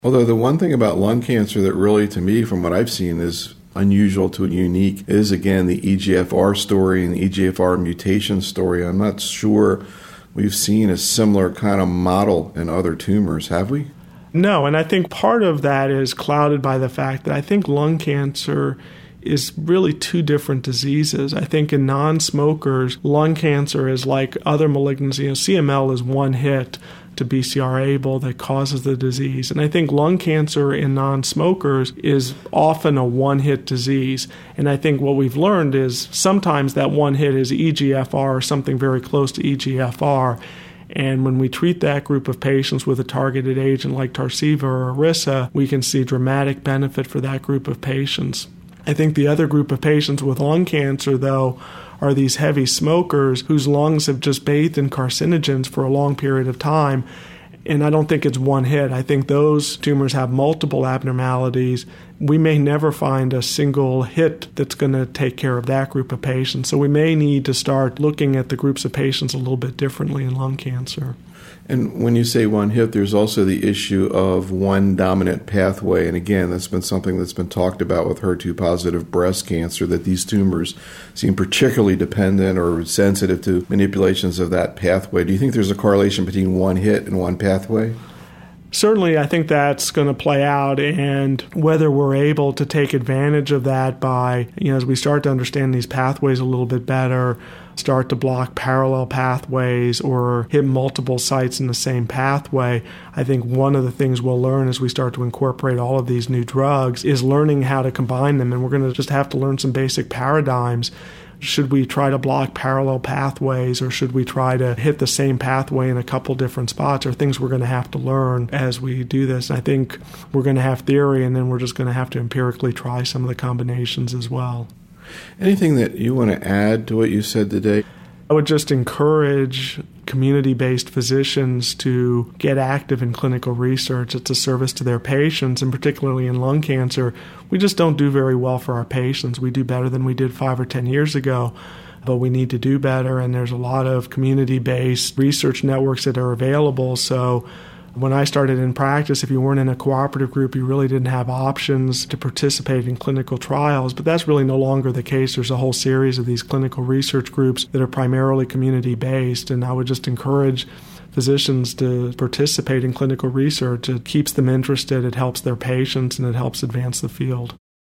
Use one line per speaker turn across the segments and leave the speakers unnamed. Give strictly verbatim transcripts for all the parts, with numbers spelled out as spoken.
Although the one thing about lung cancer that really, to me, from what I've seen, is unusual to unique is, again, the E G F R story and the E G F R mutation story. I'm not sure we've seen a similar kind of model in other tumors, have we?
No, and I think part of that is clouded by the fact that I think lung cancer is really two different diseases. I think in non-smokers, lung cancer is like other malignancies. You know, C M L is one hit to B C R A B L that causes the disease. And I think lung cancer in non-smokers is often a one-hit disease. And I think what we've learned is sometimes that one hit is E G F R or something very close to E G F R. And when we treat that group of patients with a targeted agent like Tarceva or Iressa, we can see dramatic benefit for that group of patients. I think the other group of patients with lung cancer, though, are these heavy smokers whose lungs have just bathed in carcinogens for a long period of time. And I don't think it's one hit. I think those tumors have multiple abnormalities. We may never find a single hit that's going to take care of that group of patients. So we may need to start looking at the groups of patients a little bit differently in lung cancer.
And when you say one hit, there's also the issue of one dominant pathway. And again, that's been something that's been talked about with H E R two positive breast cancer, that these tumors seem particularly dependent or sensitive to manipulations of that pathway. Do you think there's a correlation between one hit and one pathway?
Certainly, I think that's going to play out, and whether we're able to take advantage of that by, you know, as we start to understand these pathways a little bit better, start to block parallel pathways or hit multiple sites in the same pathway, I think one of the things we'll learn as we start to incorporate all of these new drugs is learning how to combine them, and we're going to just have to learn some basic paradigms. Should we try to block parallel pathways, or should we try to hit the same pathway in a couple different spots, are things we're going to have to learn as we do this. And I think we're going to have theory, and then we're just going to have to empirically try some of the combinations as well.
Anything that you want to add to what you said today?
I would just encourage community-based physicians to get active in clinical research. It's a service to their patients, and particularly in lung cancer, we just don't do very well for our patients. We do better than we did five or ten years ago, but we need to do better, and there's a lot of community-based research networks that are available. So when I started in practice, if you weren't in a cooperative group, you really didn't have options to participate in clinical trials, but that's really no longer the case. There's a whole series of these clinical research groups that are primarily community-based, and I would just encourage physicians to participate in clinical research. It keeps them interested, it helps their patients, and it helps advance the field.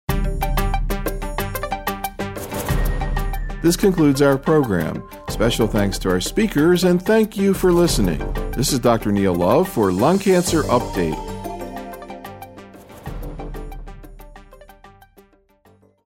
This concludes our program. Special thanks to our speakers, and thank you for listening. This is Doctor Neil Love for Lung Cancer Update.